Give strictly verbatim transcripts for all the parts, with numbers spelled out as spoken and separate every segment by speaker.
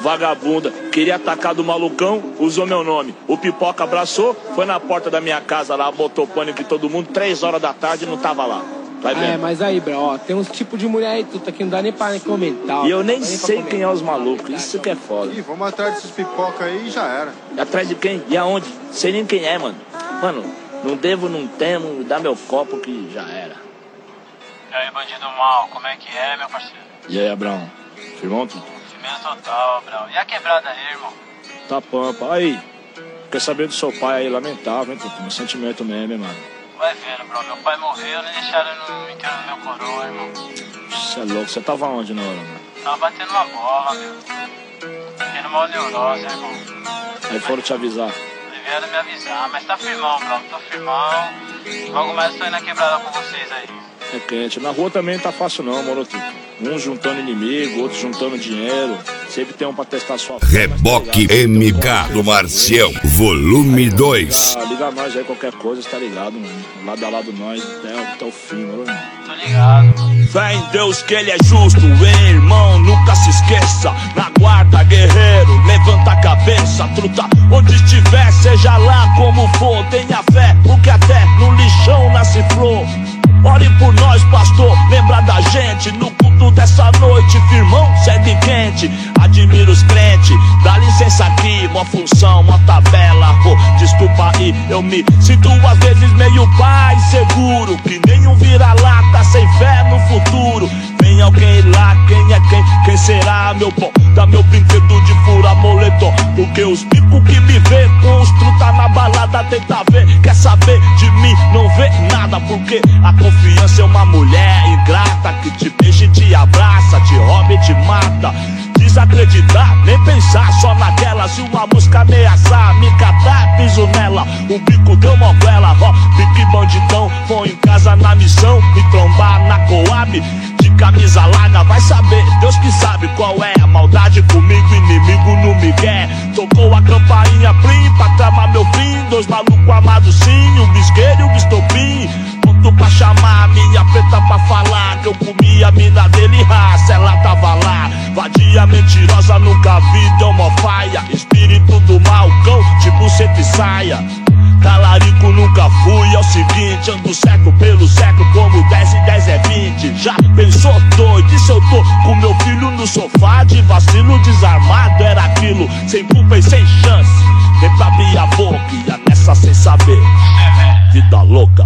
Speaker 1: vagabunda. Queria atacar do malucão, usou meu nome. O Pipoca abraçou, foi na porta da minha casa lá, botou pânico em todo mundo, três horas da tarde e não tava lá. Vai vendo?
Speaker 2: É, mas aí, bro, ó, tem uns tipos de mulher aí, tudo que não dá nem pra nem comentar.
Speaker 1: E eu nem sei quem é os malucos, isso que é foda.
Speaker 3: Ih, vamos atrás desses pipoca aí e já era.
Speaker 1: E atrás de quem? E aonde? Sei nem quem é, mano. Mano, não devo, não temo, dá meu copo que já era.
Speaker 4: E aí, bandido mal, como é que é, meu parceiro?
Speaker 1: E aí, Abraão? Firmão?
Speaker 4: Firmeza total, Abraão. E a quebrada aí, irmão?
Speaker 1: Tá pampa. Aí, quer saber do seu pai aí, lamentável, hein, Tutu? Meu sentimento mesmo, hein, mano.
Speaker 4: Vai vendo, bro. Meu pai morreu, nem deixaram no enterro do meu coroa, irmão.
Speaker 1: Você é louco. Você tava onde na hora, mano?
Speaker 4: Tava batendo uma bola, meu. Tendo uma neurose, irmão.
Speaker 1: Aí foram te avisar.
Speaker 4: Vieram me avisar, mas tá firmão, bro. Tô firmão. Logo mais tô indo na quebrada com vocês aí.
Speaker 1: É quente. Na rua também não tá fácil não, moro, Tutu. Um juntando inimigo, outro juntando dinheiro. Sempre tem um pra testar sua forma.
Speaker 5: Reboque M K do Marcião, volume dois.
Speaker 1: Liga, liga nós aí, qualquer coisa, tá ligado, mano? Lado a lado nós, até, até o fim, mano.
Speaker 4: Tô ligado.
Speaker 1: Fé em Deus que ele é justo, hein, irmão, nunca se esqueça. Na guarda, guerreiro, levanta a cabeça, truta. Onde estiver, seja lá como for, tenha fé, porque até no lixão nasce flor. Ore por nós, pastor, lembra da gente. No culto dessa noite, firmão, segue quente. Admiro os crentes, dá licença aqui. Mó função, mó tabela, pô, desculpa aí. Eu me sinto às vezes meio pai seguro, que nenhum vira-lata sem fé no futuro. Vem alguém lá, quem é quem? Quem será, meu pão? Dá meu brinquedo de fura moletom. Porque os picos que me vê com os truta na balada tenta ver. Quer saber de mim, não vê nada. Porque a confiança é uma mulher ingrata que te beija e te abraça, te rouba e te mata. Desacreditar, nem pensar só naquela. Se uma mosca ameaçar, me catar, piso nela. O bico deu uma goela, ó, pique bandidão. Põe em casa na missão, me trombar na Coab. De camisa larga, vai saber, Deus que sabe qual é a maldade comigo, inimigo não me quer. Tocou a campainha plim pra tramar meu fim. Dois malucos amados sim, um bisqueiro e um estopim. Ponto pra chamar a minha preta pra falar que eu comi a mina dele, raça, ela tava lá. Vadia mentirosa, nunca vi, deu mó faia. Espírito do mal, cão, tipo seta e saia. Talarico nunca fui, é o seguinte, ando certo pelo século como dez e dez é vinte. Já pensou doido, e se eu tô com meu filho no sofá de vacilo desarmado? Era aquilo, sem culpa e sem chance. Nem pra abrir a boca, ia nessa sem saber. Vida louca.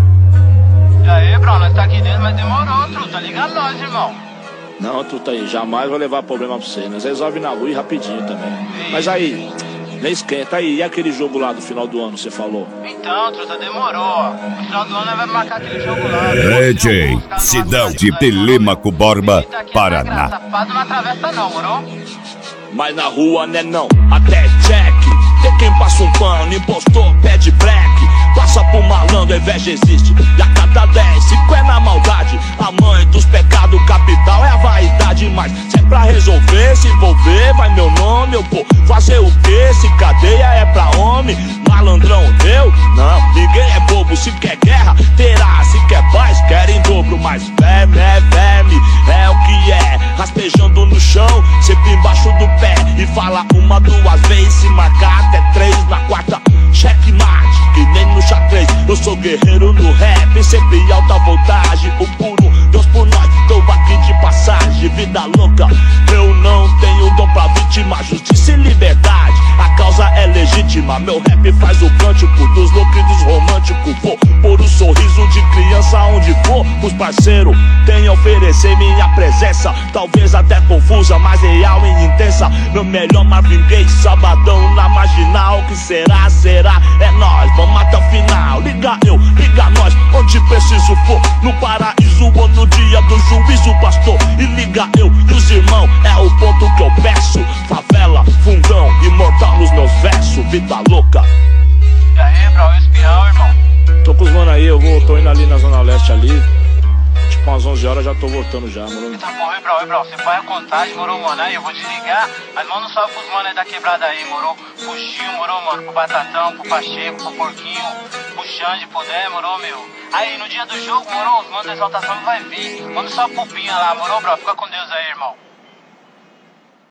Speaker 4: E aí, bro, nós tá aqui dentro, mas demorou, truta. Liga nós, irmão.
Speaker 1: Não, truta aí, jamais vou levar problema pra você. Nós resolve na rua e rapidinho também. Mas aí, nem esquenta aí, e aquele jogo lá do final do ano, você falou?
Speaker 4: Então, truta, demorou. No final do ano nós vamos marcar aquele jogo lá.
Speaker 5: D J, cidade Telêmaco Borba, Paraná.
Speaker 4: Safado não atravessa não, moro?
Speaker 1: Mas na rua, né não, até check. Tem quem passa um pano, impostor, pede black. Passa por malandro, a inveja existe. E a cada dez, cinco é na maldade. A mãe dos pecados capital é a vaidade. Mas se é pra resolver, se envolver, vai meu nome, eu vou fazer o quê? Se cadeia é pra homem, malandrão eu? Não, ninguém é bobo, se quer guerra, terá. Se quer paz, quer em dobro. Mas verme é verme, é o que é. Rastejando no chão, sempre embaixo do pé. E fala uma, duas vezes, se marcar até três. Na quarta, checkmate, que nem no xadrez. Eu sou guerreiro no rap, sempre em alta voltagem. O puro Deus por nós, tô aqui de passagem. Vida louca, eu não tenho dom pra vítima. Justiça e liberdade, a causa é legítima. Meu rap faz o cântico dos loucos e dos românticos. Vou pôr o sorriso de criança onde for. Os parceiros têm a oferecer minha presença. Talvez até confusa, mas real e intensa. Meu melhor Marvin Gaye, sabadão na marginal. Que será, será, é nós, vamos até o final. Liga eu, liga nós, onde preciso for. No paraíso ou no dia do juízo, pastor. E liga eu e os irmãos, é o ponto que eu peço. Favela, fundão, imortal nos meus versos. Vida louca.
Speaker 4: E aí, bro, o espião, irmão?
Speaker 1: Tô com os mano aí, eu vou, tô indo ali na Zona Leste ali. Tipo umas onze horas já tô voltando já, mano.
Speaker 4: Eita porra, bro, bro, você vai a contagem, moro, mano? Aí eu vou desligar, mas manda um salve pros mano aí da quebrada aí, moro? Pro Gil, moro, mano? Pro Batatão, pro Pacheco, pro Porquinho, pro Xande, pro Dé, moro, meu? Aí no dia do jogo, moro, os manos da exaltação vai vir. Manda um salve pro Pinha lá, moro, bro? Fica com Deus aí, irmão.